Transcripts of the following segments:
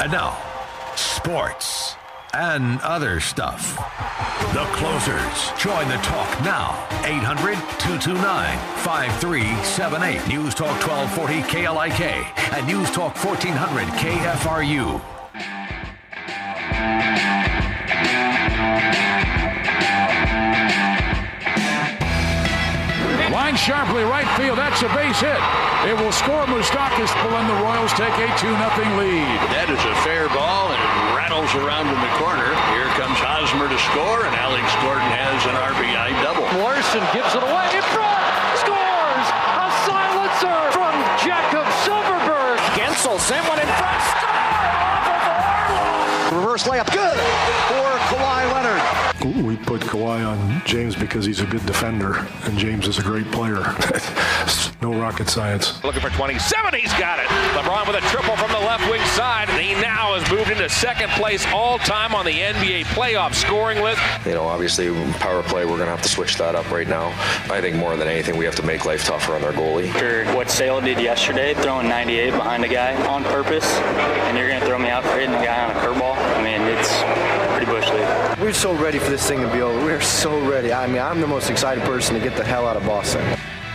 And now, sports and other stuff. The Closers. Join the talk now. 800-229-5378. News Talk 1240 KLIK and News Talk 1400 KFRU. Line sharply right field. That's a base hit. It will score. Moustakas and the Royals take a 2-0 lead. That is a fair ball, and it rattles around in the corner. Here comes Hosmer to score, and Alex Gordon has an RBI double. Larson gives it away in front. Scores! A silencer from Jacob Silverberg. Gensel sent one in front. Score! Off of Orlov. Reverse layup. Good for Kawhi Leonard. We put Kawhi on James because he's a good defender, and James is a great player. No rocket science. Looking for 27, he's got it. LeBron with a triple from the left wing side, and he now has moved into second place all-time on the NBA playoff scoring list. You know, obviously, power play, we're going to have to switch that up right now. I think more than anything, we have to make life tougher on our goalie. After what Sale did yesterday, throwing 98 behind a guy on purpose, and you're going to throw me out for hitting a guy on a curveball, I mean, it's pretty bush league. We're so ready for this thing to be over. We're so ready. I mean, I'm the most excited person to get the hell out of Boston.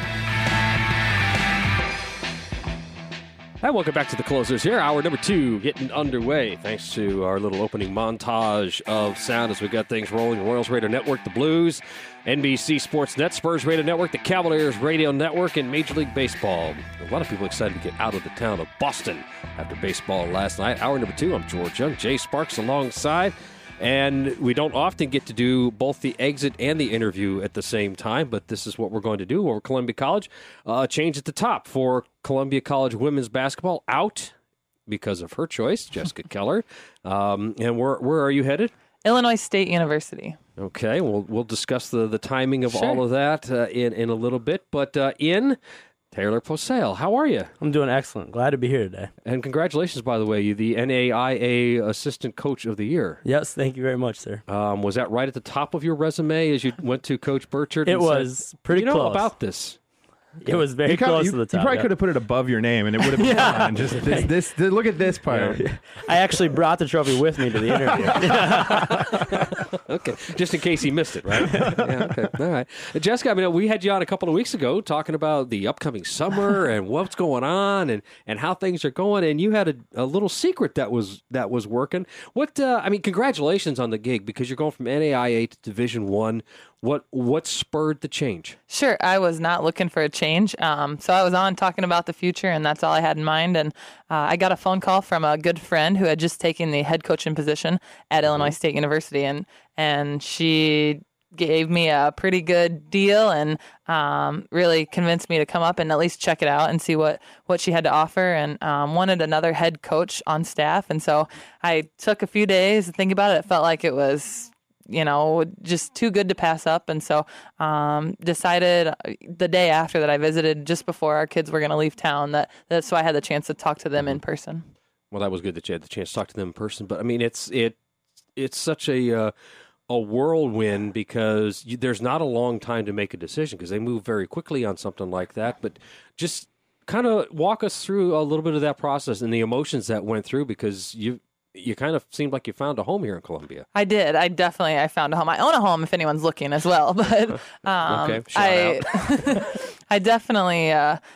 Hi, welcome back to the Closers here. Hour number 2 getting underway. Thanks to our little opening montage of sound as we got things rolling. Royals Radio Network, the Blues, NBC Sports Net, Spurs Radio Network, the Cavaliers Radio Network, and Major League Baseball. A lot of people excited to get out of the town of Boston after baseball last night. Hour number 2, I'm George Young, Jay Sparks alongside. And we don't often get to do both the exit and the interview at the same time, but this is what we're going to do over Columbia College. Change at the top for Columbia College women's basketball out because of her choice, Jessica Keller. And where are you headed? Illinois State University. Okay, we'll discuss the timing of all of that in a little bit. But Taylor Posale, how are you? I'm doing excellent. Glad to be here today. And congratulations, by the way, you the NAIA Assistant Coach of the Year. Yes, thank you very much, sir. Was that right at the top of your resume as you went to Coach Burchard? It was pretty close. You know about this. It was very close to the top. You probably could have put it above your name, and it would have been fine. Just this. Look at this part. Yeah. I actually brought the trophy with me to the interview. Okay, just in case he missed it, right? Yeah, okay, all right. Jessica, I mean, we had you on a couple of weeks ago talking about the upcoming summer and what's going on and how things are going, and you had a little secret that was working. What? I mean, congratulations on the gig because you're going from NAIA to Division I. What spurred the change? Sure, I was not looking for a change. So I was on talking about the future, and that's all I had in mind. And I got a phone call from a good friend who had just taken the head coaching position at Illinois State University, and she gave me a pretty good deal and really convinced me to come up and at least check it out and see what she had to offer, and wanted another head coach on staff. And so I took a few days to think about it. It felt like it was just too good to pass up. And so decided the day after that I visited, just before our kids were going to leave town, that's why I had the chance to talk to them in person. Well, that was good that you had the chance to talk to them in person. But, I mean, it's such a whirlwind because there's not a long time to make a decision because they move very quickly on something like that. But just kind of walk us through a little bit of that process and the emotions that went through because you kind of seemed like you found a home here in Columbia. I did. I found a home. I own a home if anyone's looking as well. But okay, shout out. I definitely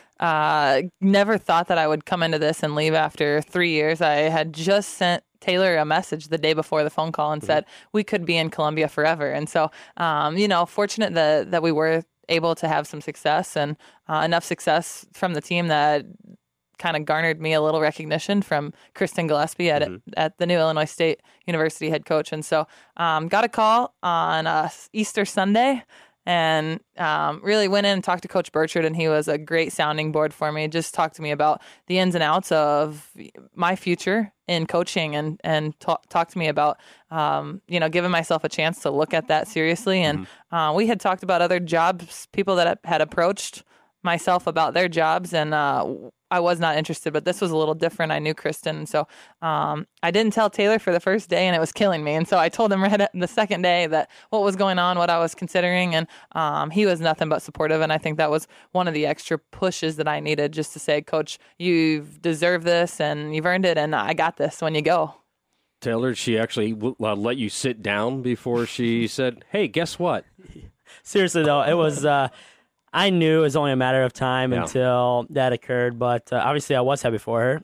never thought that I would come into this and leave after 3 years. I had just sent Taylor a message the day before the phone call and said we could be in Columbia forever. And so, fortunate that we were able to have some success and enough success from the team that kind of garnered me a little recognition from Kristen Gillespie at the new Illinois State University head coach. And so got a call on Easter Sunday and really went in and talked to Coach Burchard, and he was a great sounding board for me. Just talked to me about the ins and outs of my future in coaching and talk to me about, giving myself a chance to look at that seriously. And we had talked about other jobs, people that had approached myself about their jobs, and I was not interested, but this was a little different. I knew Kristen, and so I didn't tell Taylor for the first day, and it was killing me. And so I told him right at the second day that what was going on, what I was considering, and he was nothing but supportive. And I think that was one of the extra pushes that I needed, just to say, Coach, you've deserved this, and you've earned it, and I got this when you go. Taylor, she actually let you sit down before she said, hey, guess what? Seriously, though, it was I knew it was only a matter of time until that occurred, but obviously I was happy for her.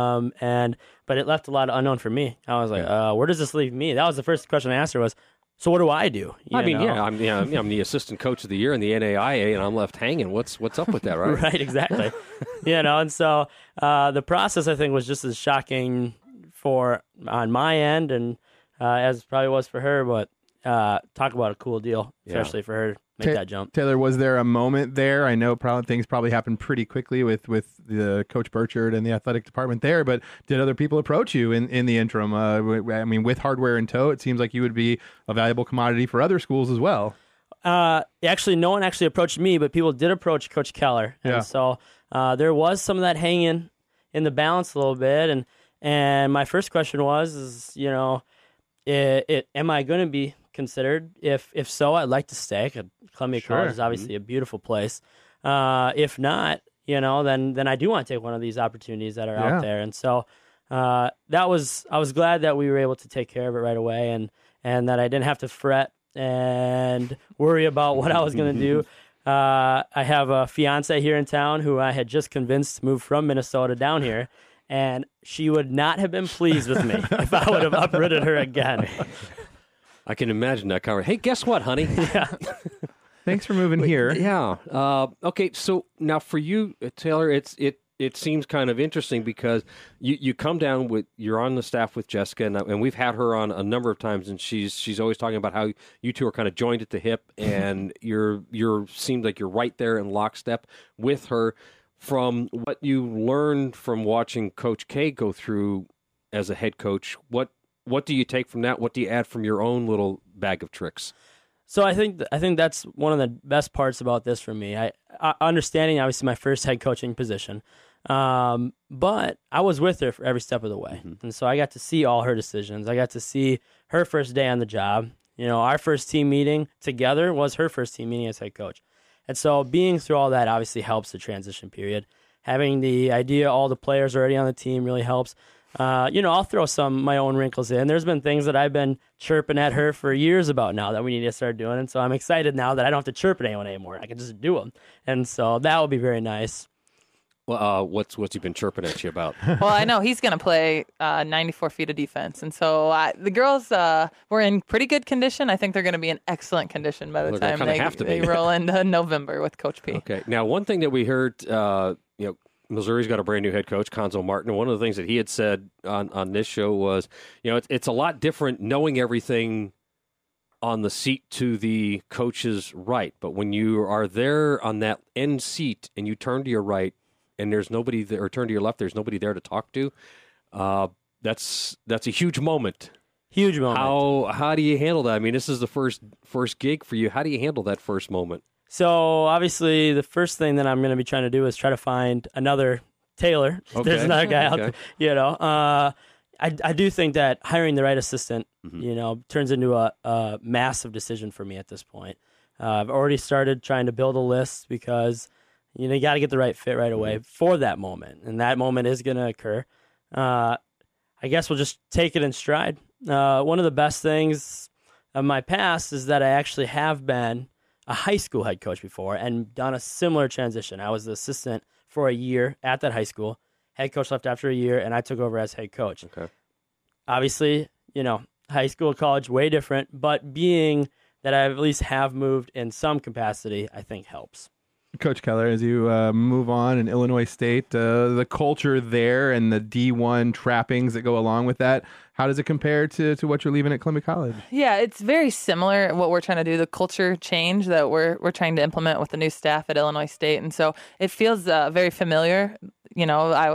But it left a lot of unknown for me. I was like, where does this leave me? That was the first question I asked her was, so what do I do? I'm the assistant coach of the year in the NAIA, and I'm left hanging. What's up with that, right? Right, exactly. And so the process, I think, was just as shocking on my end, and as it probably was for her, but talk about a cool deal, especially for her to make that jump. Taylor, was there a moment there? I know things probably happened pretty quickly with the Coach Burchard and the athletic department there, but did other people approach you in the interim? With hardware in tow, it seems like you would be a valuable commodity for other schools as well. Actually, no one actually approached me, but people did approach Coach Keller. And so there was some of that hanging in the balance a little bit. And my first question was, am I going to be considered? If so, I'd like to stay. Columbia College is obviously a beautiful place. If not, then I do want to take one of these opportunities that are out there. And so I was glad that we were able to take care of it right away, and that I didn't have to fret and worry about what I was going to do. I have a fiance here in town who I had just convinced to move from Minnesota down here, and she would not have been pleased with me if I would have uprooted her again. I can imagine that conversation. Hey, guess what, honey? Thanks for moving here. Yeah. Okay, so now for you, Taylor, it seems kind of interesting because you come down you're on the staff with Jessica, and we've had her on a number of times, and she's always talking about how you two are kind of joined at the hip, and you're seems like you're right there in lockstep with her. From what you learned from watching Coach K go through as a head coach, what do you take from that? What do you add from your own little bag of tricks? So I think that's one of the best parts about this for me. I understanding obviously my first head coaching position, but I was with her for every step of the way, and so I got to see all her decisions. I got to see her first day on the job. Our first team meeting together was her first team meeting as head coach. And so being through all that obviously helps the transition period. Having the idea all the players already on the team really helps. I'll throw some of my own wrinkles in. There's been things that I've been chirping at her for years about now that we need to start doing. And so I'm excited now that I don't have to chirp at anyone anymore. I can just do them. And so that will be very nice. Well, what's he been chirping at you about? Well, I know he's going to play 94 feet of defense. And so the girls were in pretty good condition. I think they're going to be in excellent condition by the time they roll into November with Coach P. Okay. Now, one thing that we heard, Missouri's got a brand new head coach, Conzo Martin. And one of the things that he had said on this show was, it's a lot different knowing everything on the seat to the coach's right. But when you are there on that end seat and you turn to your right, and there's nobody there, or turn to your left, there's nobody there to talk to. That's a huge moment. Huge moment. How do you handle that? I mean, this is the first gig for you. How do you handle that first moment? So obviously, the first thing that I'm going to be trying to do is try to find another Taylor. Okay. There's another guy out there. I do think that hiring the right assistant, turns into a massive decision for me at this point. I've already started trying to build a list because you got to get the right fit right away for that moment, and that moment is going to occur. I guess we'll just take it in stride. One of the best things of my past is that I actually have been a high school head coach before and done a similar transition. I was the assistant for a year at that high school. Head coach left after a year, and I took over as head coach. Okay. Obviously, high school, college, way different, but being that I at least have moved in some capacity, I think helps. Coach Keller, as you move on in Illinois State, the culture there and the D1 trappings that go along with that, how does it compare to what you're leaving at Columbia College? Yeah, it's very similar what we're trying to do, the culture change that we're trying to implement with the new staff at Illinois State. And so it feels very familiar.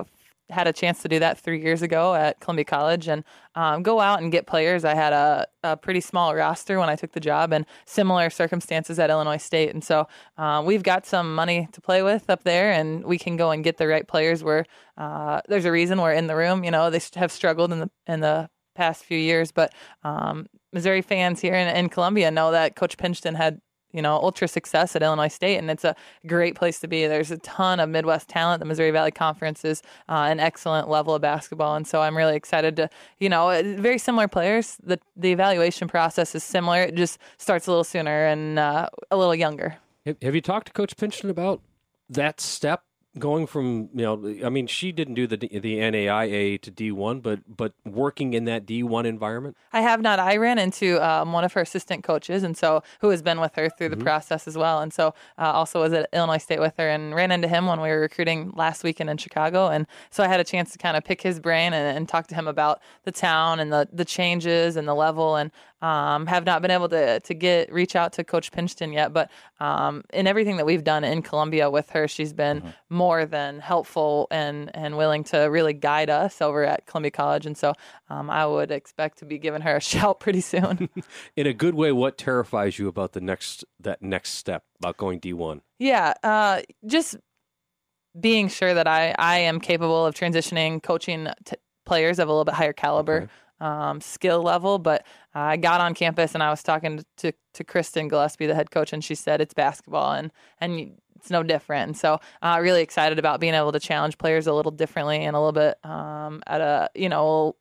had a chance to do that 3 years ago at Columbia College and go out and get players. I had a pretty small roster when I took the job and similar circumstances at Illinois State. And so we've got some money to play with up there, and we can go and get the right players where there's a reason we're in the room. They have struggled in the past few years, but Missouri fans here in Columbia know that Coach Pingeton had ultra success at Illinois State, and it's a great place to be. There's a ton of Midwest talent. The Missouri Valley Conference is an excellent level of basketball, and so I'm really excited to, very similar players. The evaluation process is similar. It just starts a little sooner and a little younger. Have you talked to Coach Pingeton about that step? Going from, she didn't do the NAIA to D1, but working in that D1 environment? I have not. I ran into one of her assistant coaches, and so who has been with her through the process as well. And so also was at Illinois State with her and ran into him when we were recruiting last weekend in Chicago. And so I had a chance to kind of pick his brain and talk to him about the town and the changes and the level, and have not been able to reach out to Coach Pingeton yet. But in everything that we've done in Columbia with her, she's been more than helpful and willing to really guide us over at Columbia College. And so I would expect to be giving her a shout pretty soon. In a good way, what terrifies you about that next step, about going D1? Yeah, just being sure that I am capable of transitioning, coaching players of a little bit higher caliber. Okay. Skill level, but I got on campus and I was talking to Kristen Gillespie, the head coach, and she said it's basketball and it's no different. And so really excited about being able to challenge players a little differently and a little bit at a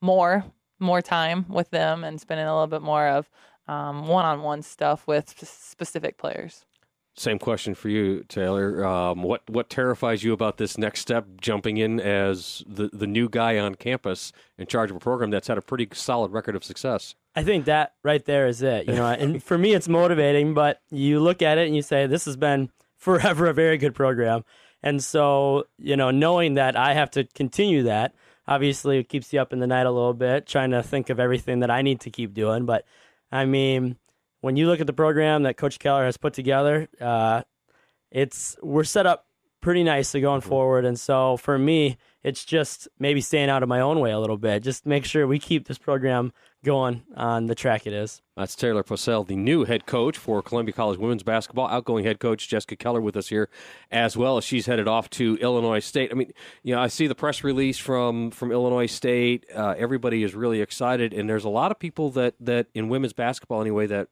more time with them and spending a little bit more of one-on-one stuff with specific players. Same question for you, Taylor. What terrifies you about this next step, jumping in as the new guy on campus in charge of a program that's had a pretty solid record of success? I think that right there is it. And for me, it's motivating. But you look at it and you say, this has been forever a very good program, and so knowing that I have to continue that, obviously, it keeps you up in the night a little bit, trying to think of everything that I need to keep doing. But I mean, when you look at the program that Coach Keller has put together, we're set up pretty nicely going forward. And so for me, it's just maybe staying out of my own way a little bit. Just make sure we keep this program going on the track it is. That's Taylor Posell, the new head coach for Columbia College women's basketball. Outgoing head coach Jessica Keller with us here as well, as she's headed off to Illinois State. I mean, I see the press release from Illinois State. Everybody is really excited, and there's a lot of people that in women's basketball anyway that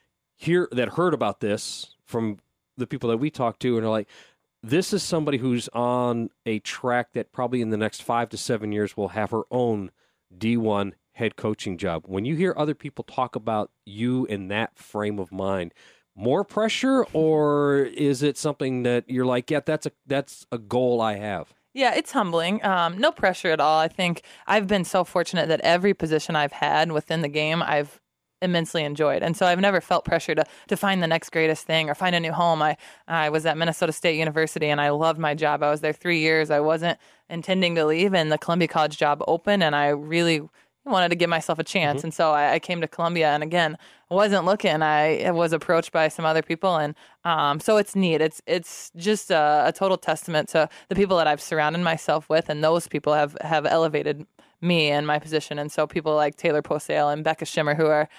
heard about this from the people that we talked to and are like, this is somebody who's on a track that probably in the next 5 to 7 years will have her own D1 head coaching job. When you hear other people talk about you in that frame of mind, more pressure, or is it something that you're like, yeah, that's a goal I have? Yeah, it's humbling. No pressure at all. I think I've been so fortunate that every position I've had within the game, I've immensely enjoyed. And so I've never felt pressure to find the next greatest thing or find a new home. I was at Minnesota State University and I loved my job. I was there 3 years. I wasn't intending to leave, and the Columbia College job opened, and I really wanted to give myself a chance. And so I came to Columbia, and again, I wasn't looking. I was approached by some other people, and so it's neat. It's just a total testament to the people that I've surrounded myself with, and those people have elevated me and my position. And so people like Taylor Posell and Becca Schimmer, who are,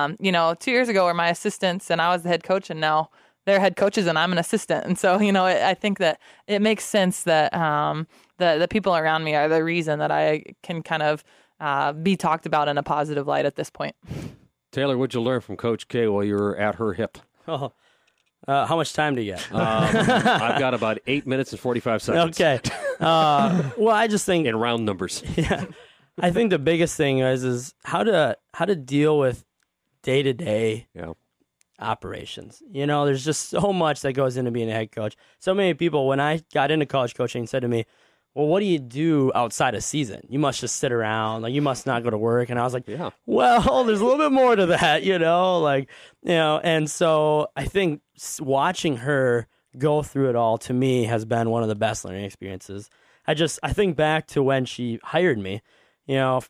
2 years ago were my assistants, and I was the head coach, and now they're head coaches and I'm an assistant. And so, I think that it makes sense that the people around me are the reason that I can kind of be talked about in a positive light at this point. Taylor, what'd you learn from Coach K while you were at her hip? Oh, how much time do you get? I've got about 8 minutes and 45 seconds. Okay. Well, I just think in round numbers. Yeah, I think the biggest thing is how to deal with day-to-day operations. There's just so much that goes into being a head coach. So many people, when I got into college coaching, said to me, well, what do you do outside of season? You must just sit around. You must not go to work. And I was like, yeah. Well, there's a little bit more to that, and so I think watching her go through it all, to me, has been one of the best learning experiences. I think back to when she hired me, young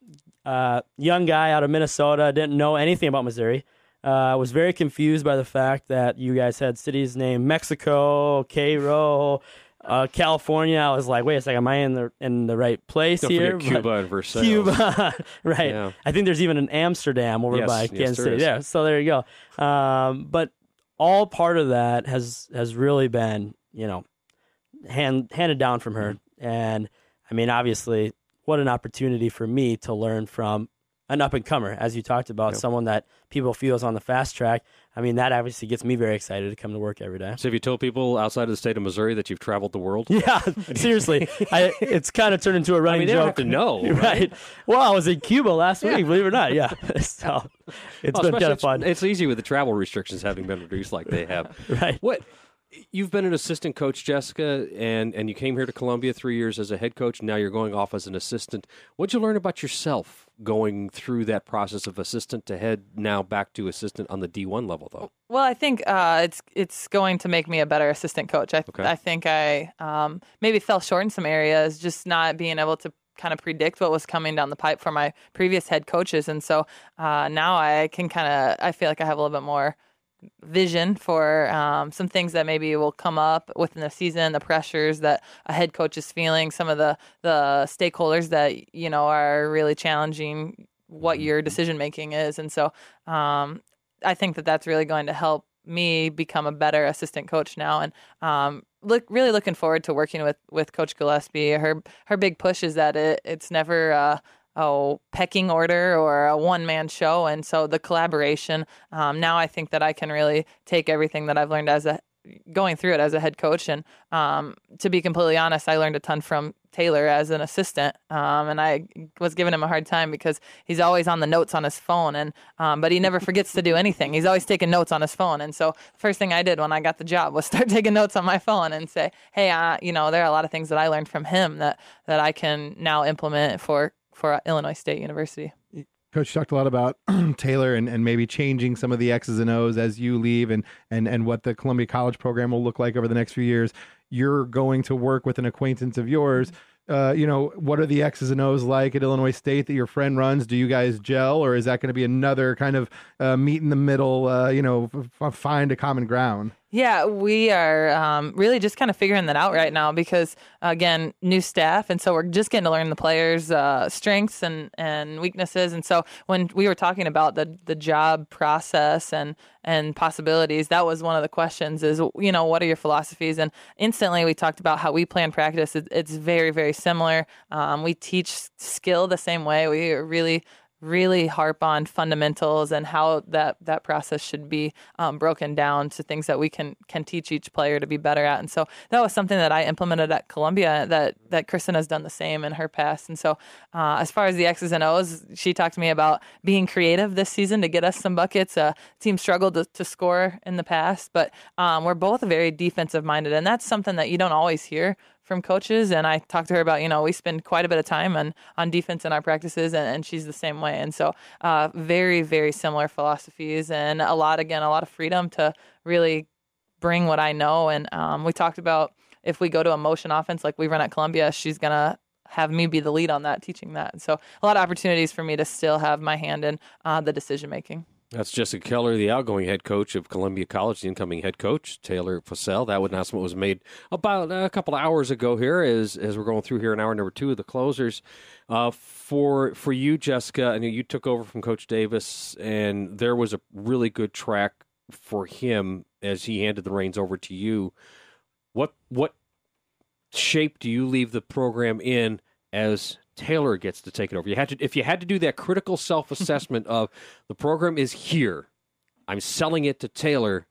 guy out of Minnesota, didn't know anything about Missouri. Was very confused by the fact that you guys had cities named Mexico, Cairo, California, I was like, wait a second, am I in the right place Don't here? forget Cuba and Versailles. Cuba, right. Yeah. I think there's even an Amsterdam over by Kansas City. Yeah, so there you go. But all part of that has really been, handed down from her. And, I mean, obviously, what an opportunity for me to learn from an up-and-comer, as you talked about, someone that people feel is on the fast track. I mean, that obviously gets me very excited to come to work every day. So have you told people outside of the state of Missouri that you've traveled the world? Yeah, seriously. It's kind of turned into a running they joke. don't have to know. Right? Well, I was in Cuba last week, believe it or not. Yeah. So it's been kind of fun. It's easy with the travel restrictions having been reduced like they have. Right. You've been an assistant coach, Jessica, and you came here to Columbia 3 years as a head coach. Now you're going off as an assistant. What'd you learn about yourself going through that process of assistant to head, now back to assistant on the D1 level, though? Well, I think it's going to make me a better assistant coach. I think I maybe fell short in some areas, just not being able to kind of predict what was coming down the pipe for my previous head coaches. And so now I can I feel like I have a little bit more vision for some things that maybe will come up within the season, the pressures that a head coach is feeling, some of the stakeholders that are really challenging what your decision making is. And so I think that's really going to help me become a better assistant coach now. And really looking forward to working with Coach Gillespie. Her big push is that it's never a pecking order or a one-man show. And so the collaboration, now I think that I can really take everything that I've learned going through it as a head coach. And to be completely honest, I learned a ton from Taylor as an assistant. And I was giving him a hard time because he's always on the notes on his phone. And but he never forgets to do anything. He's always taking notes on his phone. And so the first thing I did when I got the job was start taking notes on my phone and say, hey, there are a lot of things that I learned from him that I can now implement for Illinois State University. Coach talked a lot about Taylor and maybe changing some of the X's and O's as you leave and what the Columbia College program will look like over the next few years. You're going to work with an acquaintance of yours. What are the X's and O's like at Illinois State that your friend runs? Do you guys gel, or is that going to be another kind of meet in the middle, find a common ground? Yeah, we are really just kind of figuring that out right now because, again, new staff. And so we're just getting to learn the players' strengths and weaknesses. And so when we were talking about the job process and possibilities, that was one of the questions is, what are your philosophies? And instantly we talked about how we plan practice. It's very, very similar. We teach skill the same way. We really harp on fundamentals and how that process should be broken down to things that we can teach each player to be better at. And so that was something that I implemented at Columbia that Kristen has done the same in her past. And so as far as the X's and O's, she talked to me about being creative this season to get us some buckets. Team struggled to score in the past, but we're both very defensive minded. And that's something that you don't always hear from coaches. And I talked to her about, we spend quite a bit of time on defense in our practices, and she's the same way. And so very, very similar philosophies and a lot of freedom to really bring what I know. And we talked about if we go to a motion offense like we run at Columbia, she's going to have me be the lead on that, teaching that. And so a lot of opportunities for me to still have my hand in the decision making. That's Jessica Keller, the outgoing head coach of Columbia College, the incoming head coach, Taylor Fussell. That announcement was made about a couple of hours ago here as we're going through here in hour number 2 of the closers. For you, Jessica, I know you took over from Coach Davis, and there was a really good track for him as he handed the reins over to you. What shape do you leave the program in as Taylor gets to take it over? If you had to do that critical self-assessment of the program is here, I'm selling it to Taylor,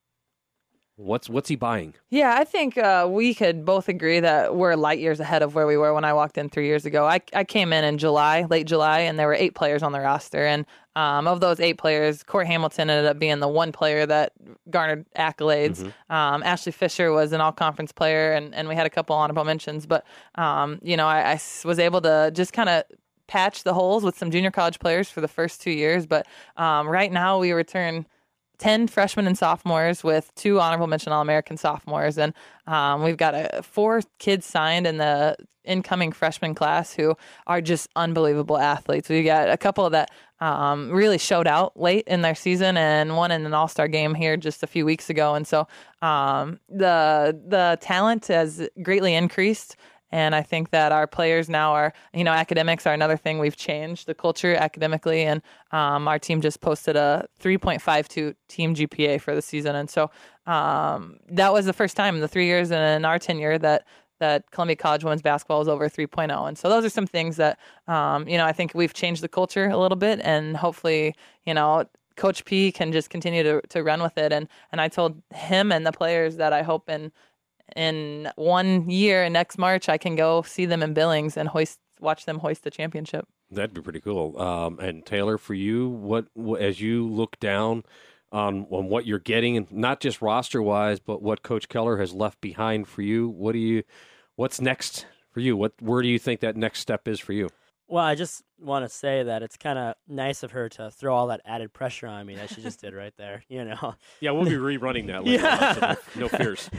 what's he buying? Yeah, I think we could both agree that we're light years ahead of where we were when I walked in 3 years ago. I came in July, late July, and there were 8 players on the roster. And of those 8 players, Court Hamilton ended up being the one player that garnered accolades. Mm-hmm. Ashley Fisher was an all-conference player, and we had a couple honorable mentions. But, I was able to just kind of patch the holes with some junior college players for the first 2 years. But right now we return 10 freshmen and sophomores with 2 honorable mention All-American sophomores. And we've got 4 kids signed in the incoming freshman class who are just unbelievable athletes. We got a couple that really showed out late in their season and one in an all-star game here just a few weeks ago. And so the talent has greatly increased. And I think that our players now are, academics are another thing we've changed the culture academically. And our team just posted a 3.52 team GPA for the season. And so that was the first time in the 3 years in our tenure that Columbia College women's basketball is over 3.0. And so those are some things that, I think we've changed the culture a little bit. And hopefully, Coach P can just continue to run with it. And I told him and the players that I hope in 1 year, next March, I can go see them in Billings and watch them hoist the championship. That'd be pretty cool. And Taylor, for you, what as you look down on what you're getting, and not just roster wise, but what Coach Keller has left behind for you, what's next for you? Where do you think that next step is for you? Well, I just want to say that it's kind of nice of her to throw all that added pressure on me that she just did right there, Yeah, we'll be rerunning that later. Yeah. So no fears.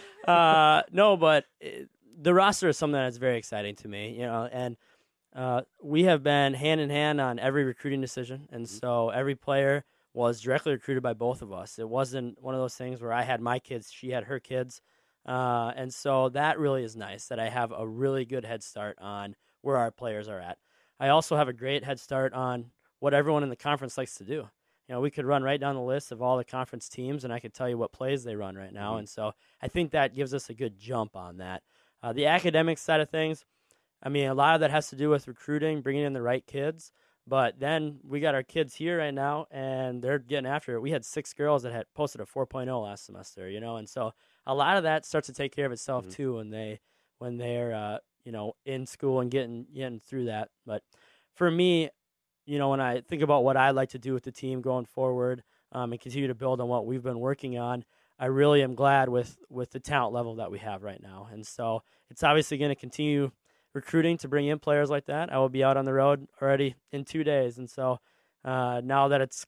No, but the roster is something that's very exciting to me, and we have been hand in hand on every recruiting decision, and so every player was directly recruited by both of us. It wasn't one of those things where I had my kids, she had her kids, and so that really is nice that I have a really good head start on where our players are at. I also have a great head start on what everyone in the conference likes to do. We could run right down the list of all the conference teams, and I could tell you what plays they run right now. And so I think that gives us a good jump on that. The academic side of things, a lot of that has to do with recruiting, bringing in the right kids. But then we got our kids here right now, and they're getting after it. We had 6 girls that had posted a 4.0 last semester, and so a lot of that starts to take care of itself too when they're in school and getting through that. But for me, when I think about what I'd like to do with the team going forward and continue to build on what we've been working on, I really am glad with the talent level that we have right now. And so it's obviously going to continue recruiting to bring in players like that. I will be out on the road already in 2 days. And so now that it's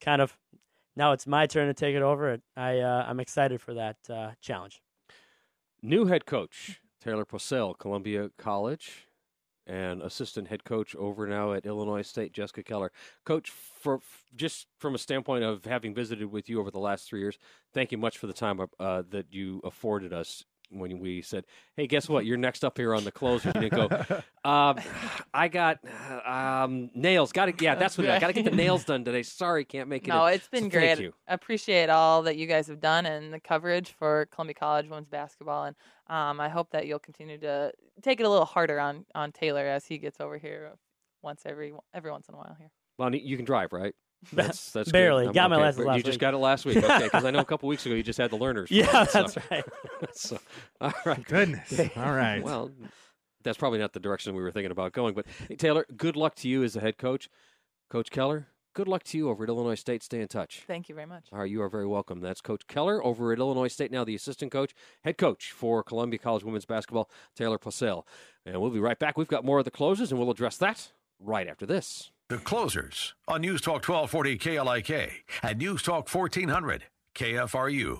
my turn to take it over, I'm excited for that challenge. New head coach Taylor Posell, Columbia College, and assistant head coach over now at Illinois State, Jessica Keller. Coach, just from a standpoint of having visited with you over the last 3 years, thank you much for the time that you afforded us when we said, hey, guess what? You're next up here on the closers. You didn't go, I got nails. Got to get the nails done today. Sorry, can't make it. No, in. It's been great. I appreciate all that you guys have done and the coverage for Columbia College women's basketball. And I hope that you'll continue to take it a little harder on Taylor as he gets over here every once in a while here. Well, you can drive, right? That's barely got my license last week. You just got it last week, okay? Because I know a couple weeks ago you just had the learners. Yeah, that's right. So, all right, goodness, all right. Well, that's probably not the direction we were thinking about going. But hey, Taylor, good luck to you as the head coach, Coach Keller. Good luck to you over at Illinois State. Stay in touch. Thank you very much. All right, you are very welcome. That's Coach Keller over at Illinois State, now the assistant coach, head coach for Columbia College women's basketball, Taylor Posell. And we'll be right back. We've got more of the closers, and we'll address that right after this. The closers on News Talk 1240 KLIK and News Talk 1400 KFRU.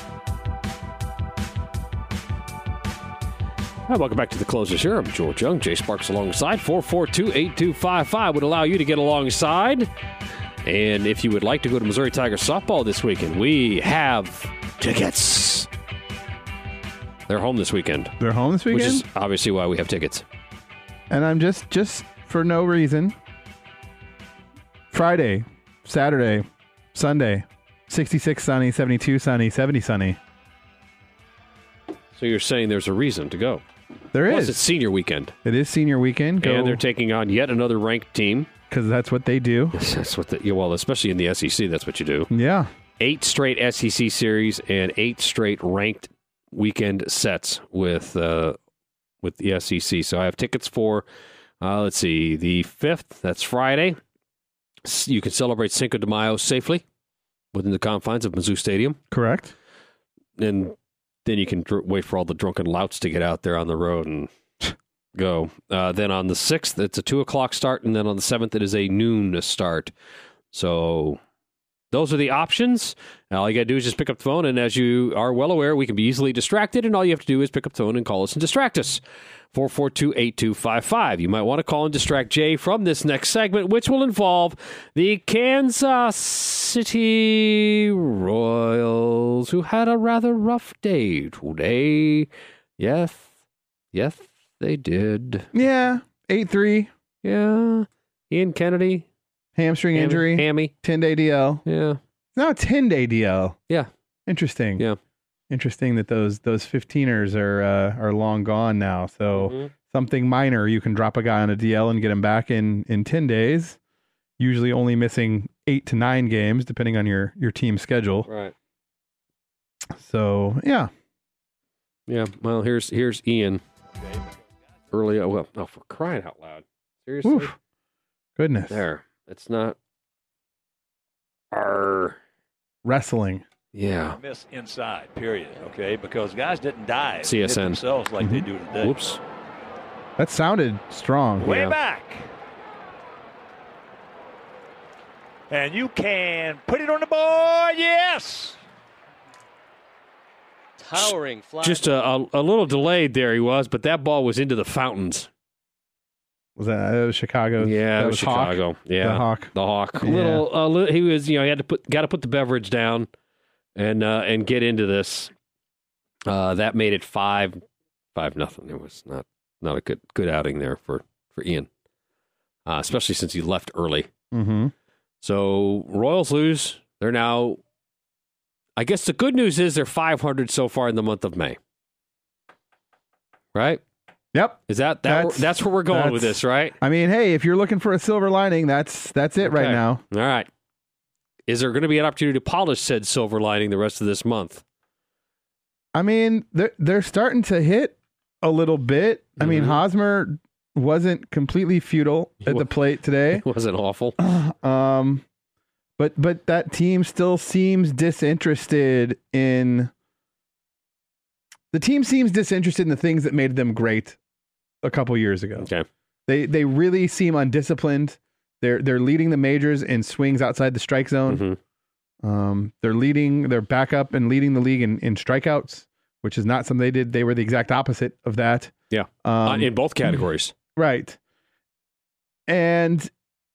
Hi, welcome back to the closers here. I'm George Young. Jay Sparks alongside. 442-8255 would allow you to get alongside. And if you would like to go to Missouri Tigers softball this weekend, we have tickets. They're home this weekend. They're home this weekend? Which is obviously why we have tickets. And I'm just for no reason. Friday, Saturday, Sunday, 66 sunny, 72 sunny, 70 sunny. So you're saying there's a reason to go. There is. Plus, it's senior weekend. It is senior weekend. And they're taking on yet another ranked team. Because that's what they do. That's what well, especially in the SEC, that's what you do. Yeah. 8 straight SEC series and 8 straight ranked weekend sets with the SEC. So I have tickets for, let's see, the 5th. That's Friday. You can celebrate Cinco de Mayo safely within the confines of Mizzou Stadium. Correct. And then you can wait for all the drunken louts to get out there on the road and go. Then on the 6th, it's a 2 o'clock start, and then on the 7th, it is a noon start. So those are the options. All you got to do is just pick up the phone, and as you are well aware, we can be easily distracted, and all you have to do is pick up the phone and call us and distract us. 442-8255. You might want to call and distract Jay from this next segment, which will involve the Kansas City Royals, who had a rather rough day today. Yes, they did. Yeah, 8-3. Yeah. Ian Kennedy. Hamstring injury. Hammy. 10-day DL. Yeah. Now a 10-day DL. Yeah. Interesting. Yeah. Interesting that those 15ers are long gone now. So something minor, you can drop a guy on a DL and get him back in 10 days. Usually only missing 8 to 9 games, depending on your team schedule. Right. So yeah. Yeah. Well, here's Ian. Early. Well, oh, for crying out loud! Seriously. Oof. Goodness. There. It's not. Wrestling. Yeah. Miss inside, period. Okay, because guys didn't dive CSN. hit themselves like they do today. Whoops. That sounded strong. Way back. And you can put it on the board. Yes. Towering fly. Just a little delayed there he was, but that ball was into the fountains. Was that Chicago? Yeah, it was Chicago. Hawk? Yeah, the Hawk. Yeah. Little. He was. He had to got to put the beverage down, and get into this. That made it 5-0. It was not a good outing there for Ian, especially since he left early. Mm-hmm. So Royals lose. They're now. I guess the good news is they're 500 so far in the month of May. Right? Yep. Is that's where we're going with this, right? I mean, hey, if you're looking for a silver lining, that's it right now. All right. Is there going to be an opportunity to polish said silver lining the rest of this month? I mean, they're starting to hit a little bit. I mean, Hosmer wasn't completely futile at the plate today. It wasn't awful. But that team still seems disinterested in the things that made them great a couple years ago. Okay. They really seem undisciplined. They're leading the majors in swings outside the strike zone. They're back up and leading the league in strikeouts, which is not something they did. They were the exact opposite of that. Yeah. In both categories. Right. And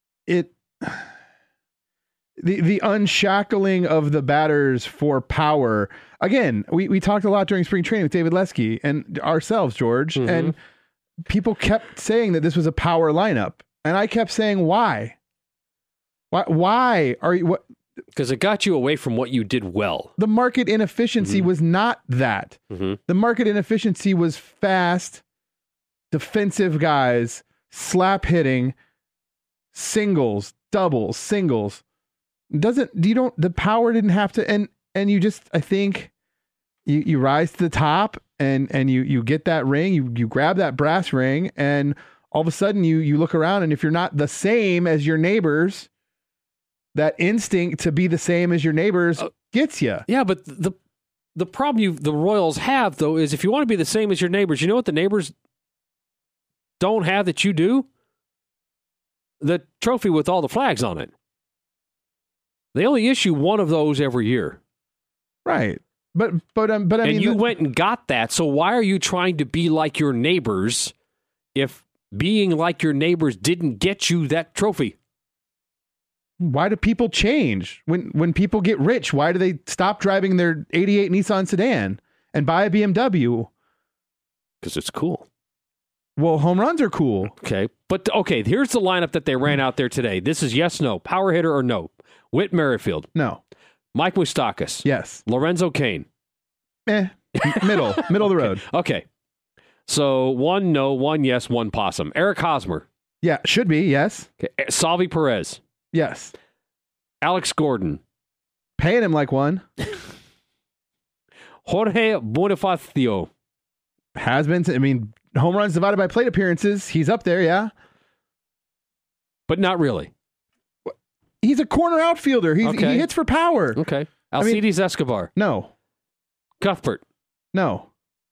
the unshackling of the batters for power. Again, we talked a lot during spring training with David Lesky and ourselves, George, and people kept saying that this was a power lineup. And I kept saying, why? Why are you? What? Because it got you away from what you did well. The market inefficiency was not that. The market inefficiency was fast, defensive guys, slap hitting, singles, doubles, singles. The power didn't have to, and you just, I think you rise to the top and you get that ring, you grab that brass ring, and all of a sudden you look around, and if you're not the same as your neighbors, that instinct to be the same as your neighbors gets you. Yeah, but the problem the Royals have, though, is if you want to be the same as your neighbors, you know what the neighbors don't have that you do? The trophy with all the flags on it. They only issue one of those every year. Right. But I mean, and you went and got that. So why are you trying to be like your neighbors if being like your neighbors didn't get you that trophy? Why do people change? When people get rich, why do they stop driving their 88 Nissan sedan and buy a BMW? Because it's cool. Well, home runs are cool. Okay. But, here's the lineup that they ran out there today. This is yes, no. Power hitter or no. Whit Merrifield. No. Mike Moustakas. Yes. Lorenzo Cain. Middle of the road. Okay. So 1 no, 1 yes, 1 possum. Eric Hosmer. Yeah, should be, yes. Okay. Salvi Perez. Yes. Alex Gordon. Paying him like one. Jorge Bonifacio. Has been, home runs divided by plate appearances. He's up there, yeah. But not really. He's a corner outfielder. He hits for power. Okay. Alcides Escobar. No. Cuthbert. No.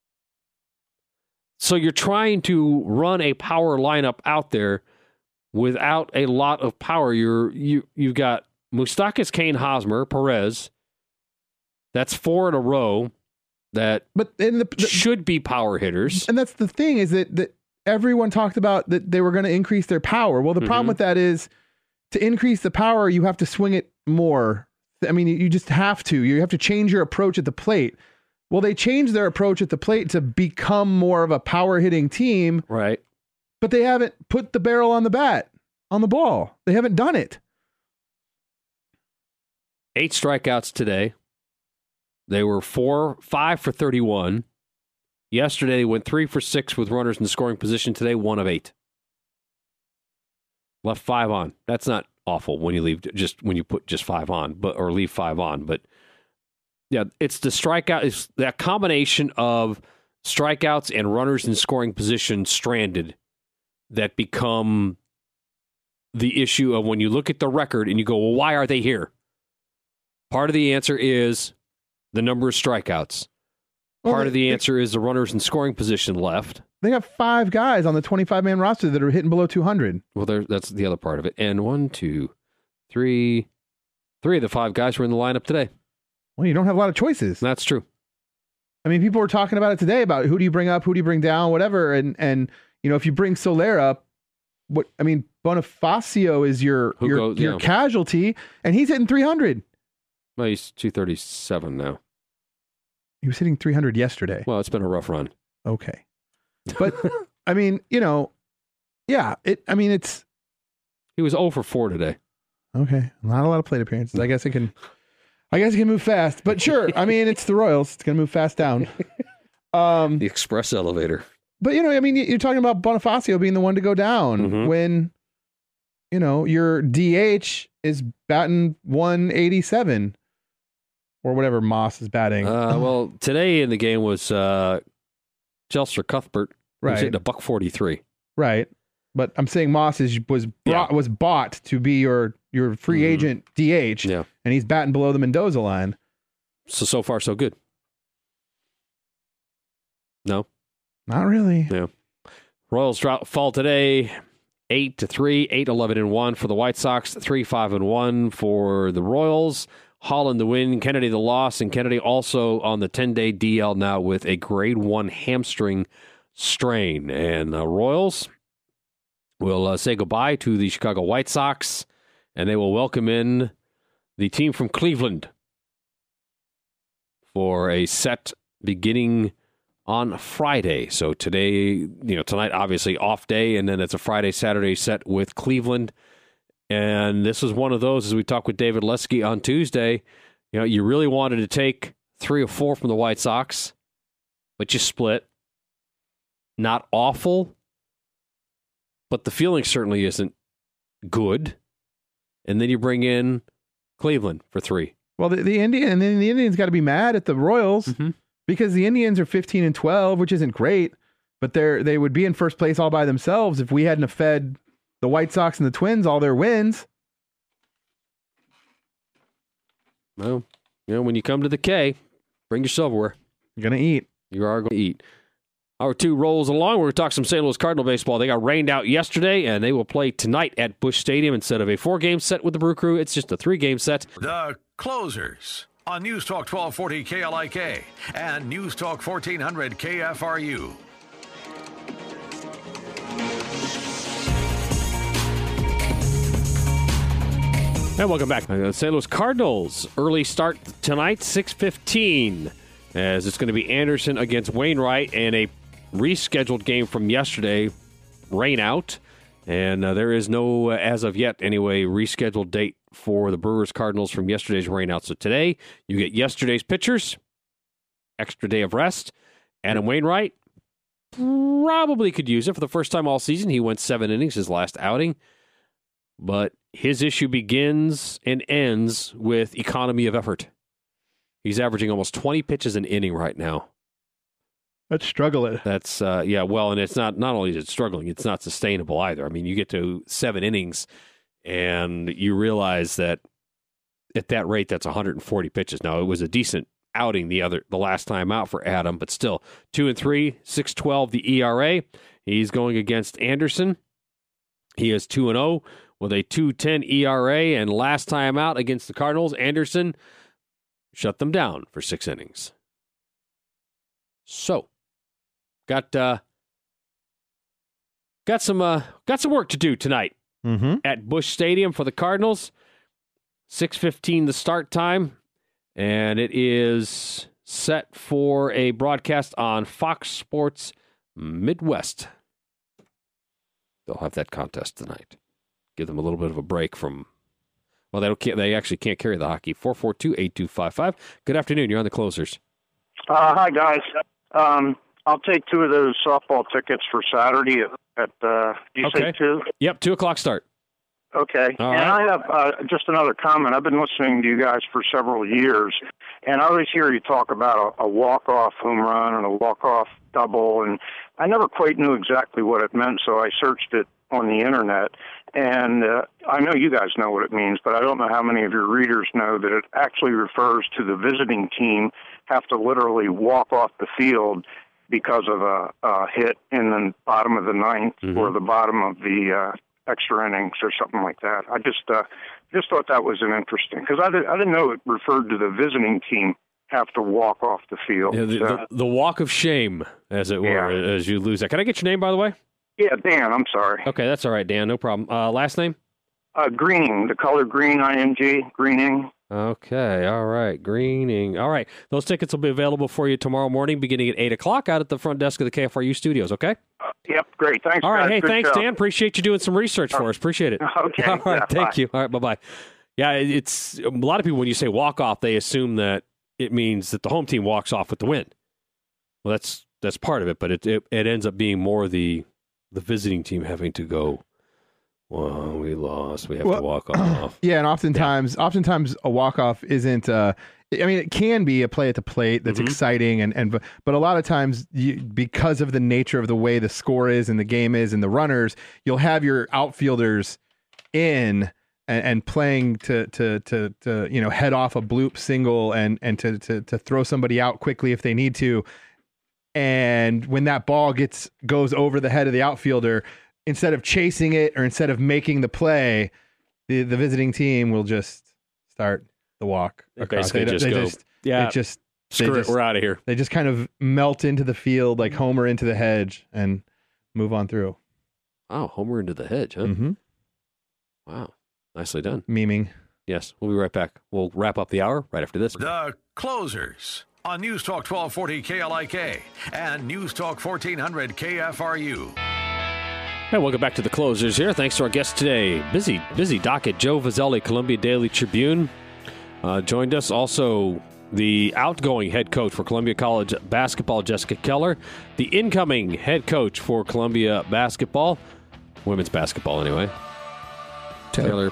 So you're trying to run a power lineup out there without a lot of power. You've got Moustakas, Kane, Hosmer, Perez. That's 4 in a row that should be power hitters. And that's the thing is that everyone talked about that they were going to increase their power. Well, the problem with that is to increase the power, you have to swing it more. I mean, you just have to. You have to change your approach at the plate. Well, they changed their approach at the plate to become more of a power hitting team. Right. But they haven't put the barrel on the bat, on the ball. They haven't done it. 8 strikeouts today. They were 5 for 31. Yesterday, they went 3 for 6 with runners in scoring position. Today, 1 of 8. Left 5 on. That's not awful when you put just 5 on, or leave 5 on. But yeah, it's the strikeout. It's that combination of strikeouts and runners in scoring position stranded that become the issue of when you look at the record and you go, well, why are they here? Part of the answer is the number of strikeouts. Part of the answer is the runners in scoring position left. They got 5 guys on the 25-man roster that are hitting below 200. Well, that's the other part of it. And 1, 2, 3 of the 5 guys were in the lineup today. Well, you don't have a lot of choices. That's true. I mean, people were talking about it today about who do you bring up, who do you bring down, whatever. And you know, if you bring Soler up, Bonifacio is your casualty, and he's hitting 300. Well, he's 237 now. He was hitting 300 yesterday. Well, it's been a rough run. Okay. But, I mean, you know, yeah, it's... He was 0 for 4 today. Okay. Not a lot of plate appearances. I guess it can move fast. But sure, I mean, it's the Royals. It's going to move fast down. The express elevator. But, you know, I mean, you're talking about Bonifacio being the one to go down when, you know, your DH is batting 187 or whatever Moss is batting. Well, today in the game was Jelser Cuthbert. Right. Who's hitting a $143. Right. But I'm saying Moss was bought to be your free agent DH, and he's batting below the Mendoza line. So far, so good. No? Not really. Yeah. Royals fall today 8-3, 8-11-1 for the White Sox, 3-5-1 for the Royals. Holland the win, Kennedy the loss, and Kennedy also on the 10-day DL now with a grade 1 hamstring strain. And the Royals will say goodbye to the Chicago White Sox, and they will welcome in the team from Cleveland for a set beginning on Friday. So today, tonight, obviously off day, and then it's a Friday, Saturday set with Cleveland. And this is one of those, as we talked with David Lesky on Tuesday, you really wanted to take 3 or 4 from the White Sox, but you split. Not awful, but the feeling certainly isn't good. And then you bring in Cleveland for 3. Well, the Indians got to be mad at the Royals because the Indians are 15-12, which isn't great, but they would be in first place all by themselves if we hadn't have fed the White Sox and the Twins all their wins. Well, when you come to the K, bring your silverware. You're going to eat. You are going to eat. Hour 2 rolls along. We're going to talk some St. Louis Cardinal baseball. They got rained out yesterday, and they will play tonight at Busch Stadium. Instead of a 4-game set with the Brew Crew, it's just a 3-game set. The Closers on News Talk 1240 KLIK and News Talk 1400 KFRU. And welcome back. St. Louis Cardinals, early start tonight, 6:15, as it's going to be Anderson against Wainwright, and a rescheduled game from yesterday, rain out, and there is no, as of yet anyway, rescheduled date for the Brewers Cardinals from yesterday's rain out. So today, you get yesterday's pitchers, extra day of rest. Adam Wainwright probably could use it for the first time all season. He went 7 innings his last outing, but his issue begins and ends with economy of effort. He's averaging almost 20 pitches an inning right now. That's struggling. That's, well, and it's not only is it struggling, it's not sustainable either. I mean, you get to 7 innings, and you realize that at that rate, that's 140 pitches. Now, it was a decent outing the last time out for Adam, but still, 2-3, 6.12 the ERA. He's going against Anderson. He is 2-0 with a 2.10 ERA, and last time out against the Cardinals, Anderson shut them down for 6 innings. So, got some work to do tonight at Busch Stadium for the Cardinals. 6:15 the start time, and it is set for a broadcast on Fox Sports Midwest. They'll have that contest tonight. Give them a little bit of a break from. Well, they actually can't carry the hockey. 442-8255. Good afternoon. You're on the Closers. Hi, guys. I'll take 2 of those softball tickets for Saturday at you say 2? Yep, 2 o'clock start. Okay. All and right. I have just another comment. I've been listening to you guys for several years, and I always hear you talk about a walk-off home run and a walk-off double, and I never quite knew exactly what it meant, so I searched it on the Internet. And I know you guys know what it means, but I don't know how many of your readers know that it actually refers to the visiting team have to literally walk off the field because of a hit in the bottom of the ninth or the bottom of the extra innings or something like that. I just thought that was an interesting, because I didn't know it referred to the visiting team have to walk off the field. Yeah, the walk of shame, as it were, as you lose that. Can I get your name, by the way? Yeah, Dan, I'm sorry. Okay, that's all right, Dan, no problem. Last name? Greening, the color green, ING, Greening. Okay, all right, Greening. All right, those tickets will be available for you tomorrow morning beginning at 8 o'clock out at the front desk of the KFRU studios, okay? Yep, great. Thanks, all right, guys. hey, Good thanks, show. Dan. Appreciate you doing some research for us. Appreciate it. Okay. All right, thank bye. you. All right, bye-bye. Yeah, it's a lot of people, when you say walk-off, they assume that it means that the home team walks off with the win. Well, that's part of it, but it ends up being more the visiting team having to go, well, we lost. We have to walk off. Yeah, and oftentimes a walk-off isn't. I mean, it can be a play at the plate that's exciting, but a lot of times, because of the nature of the way the score is and the game is and the runners, you'll have your outfielders in and playing to head off a bloop single and to throw somebody out quickly if they need to. And when that ball goes over the head of the outfielder, instead of chasing it or instead of making the play, the visiting team will just start the walk. Basically, screw it, we're out of here. They just kind of melt into the field like Homer into the hedge and move on through. Oh, Homer into the hedge, huh? Mm-hmm. Wow, nicely done. Memeing. Yes, we'll be right back. We'll wrap up the hour right after this. The Closers on News Talk 1240 KLIK and News Talk 1400 KFRU. Hey, welcome back to the Closers here. Thanks to our guest today. Busy docket. Joe Vazzelli, Columbia Daily Tribune, joined us. Also, the outgoing head coach for Columbia College basketball, Jessica Keller. The incoming head coach for Columbia basketball, women's basketball anyway, Taylor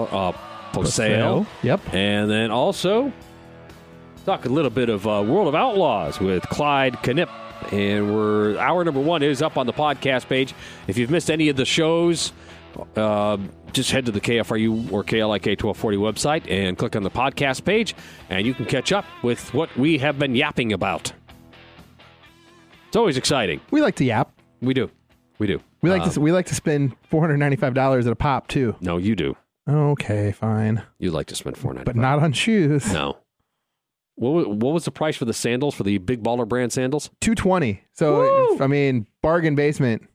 Poseo. Yep. And then also talk a little bit of World of Outlaws with Clyde Knipp. And hour number 1 is up on the podcast page. If you've missed any of the shows, just head to the KFRU or KLIK 1240 website and click on the podcast page, and you can catch up with what we have been yapping about. It's always exciting. We like to yap. We do. We like to spend $495 at a pop too. No, you do. Okay, fine. You like to spend $495, but not on shoes. No. What was the price for the sandals, for the Big Baller brand sandals? $220. So, bargain basement.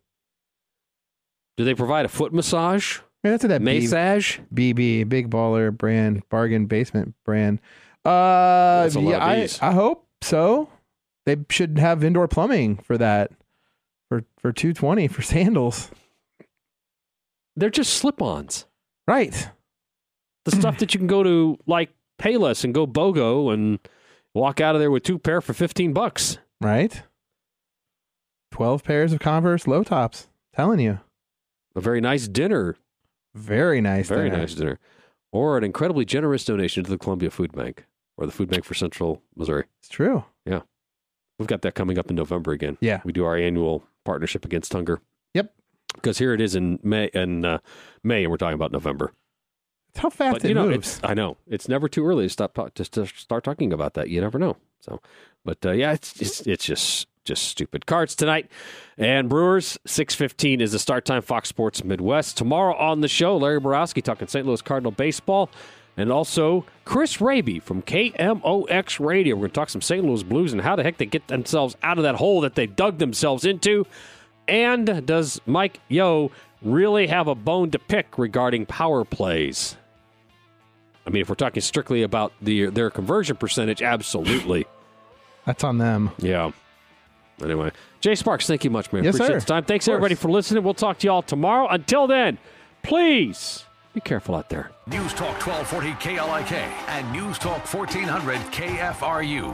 Do they provide a foot massage? Yeah, that's what that massage? BB, Big Baller brand, bargain basement brand. That's a lot of Bs. I hope so. They should have indoor plumbing for that. For $220 for sandals. They're just slip-ons. Right. The stuff that you can go to, like, Payless and go BOGO and walk out of there with 2 pair for $15. Right. 12 pairs of Converse low tops. Telling you. A very nice dinner. Very nice dinner. Or an incredibly generous donation to the Columbia Food Bank or the Food Bank for Central Missouri. It's true. Yeah. We've got that coming up in November again. Yeah. We do our annual partnership against hunger. Yep. Because here it is in May, and we're talking about November. How fast but, it moves. I know. It's never too early to start talking about that. You never know. So, but it's just stupid. Cards tonight, and Brewers 6:15 is the start time. Fox Sports Midwest. Tomorrow on the show, Larry Borowski talking St. Louis Cardinal baseball, and also Chris Raby from KMOX Radio. We're going to talk some St. Louis Blues and how the heck they get themselves out of that hole that they dug themselves into. And does Mike Yeo really have a bone to pick regarding power plays? I mean, if we're talking strictly about their conversion percentage, absolutely. That's on them. Yeah. Anyway, Jay Sparks, thank you much, man. Yes, Appreciate sir. the time. Thanks, everybody, for listening. We'll talk to you all tomorrow. Until then, please be careful out there. News Talk 1240 KLIK and News Talk 1400 KFRU.